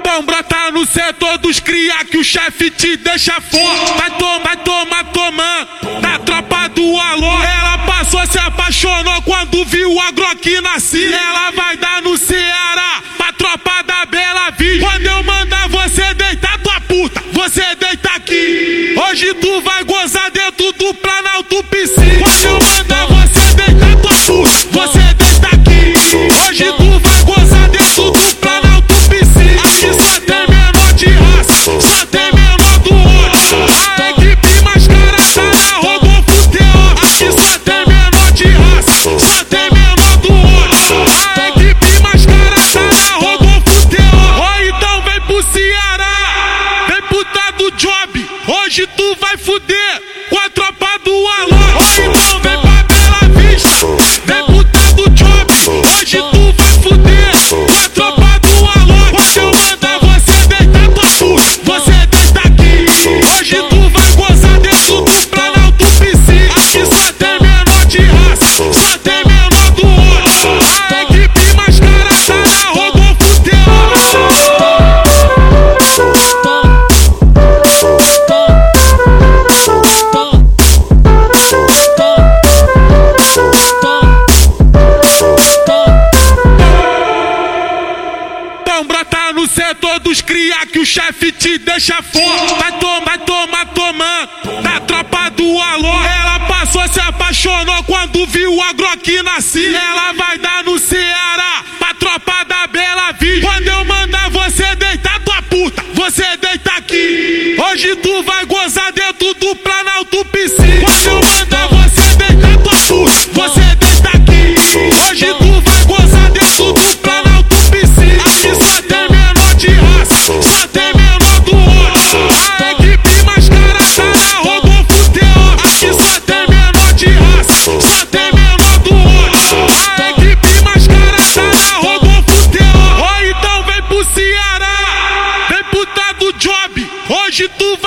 Então brota no setor dos cria que o chefe te deixa forte. Vai tomando da tropa do alô. Ela passou, se apaixonou quando viu a Glock nascer. Ela vai dar no Ceará pra tropa da Bela Vista. Quando eu mandar você deitar tua puta, você deita aqui. Hoje tu vai gozar dentro do Planalto Piscina. Quando eu mandar você deitar tua puta, você deita aqui. Hoje tu vai gozar dentro do Planalto Piscina. Aqui só tem menor de raça, só tem menor do olho. A equipe mais cara tá na Rodolfo Teó. Aqui só tem menor de raça, só tem menor do olho. A equipe mais cara tá na Rodolfo Teó. Ou então vem pro Ceará, vem pro tá do Job. Hoje tu vai fuder com a tropa do alô. Ou então vem pra Bela Vista, vem pro tá do Job. Hoje tu vai fuder com a tropa do alô. Quando eu mandar você deitar tua puta, você deita aqui. Hoje tu vai gozar dentro do Planalto Piscina. Aqui só tem menor de raça, só tem menor do olho. A equipe mais cara tá na Rodolfo Teó. Então brota no setor dos cria que o chefe te deixa forte. Vai tomando da tropa do alô. Ela passou, se apaixonou quando viu a Glock nascer. Ela vai dar no Ceará pra tropa da Bela Vista. Quando eu mandar você deitar tua puta, você deita aqui. Hoje tu vai gozar dentro do Planalto Piscina. Quando eu mandar você deitar tua puta, você deita aqui. Hoje tu vai gozar dentro do Planalto Piscina. Aqui só tem menor de raça, só tem menor do olho. A equipe mais cara tá na Rodolfo Teó. Aqui só tem menor de raça, só tem menor do olho. A equipe mais cara tá na Rodolfo Teó. Ou então vem pro Ceará, vem pro tá do Job. Hoje tu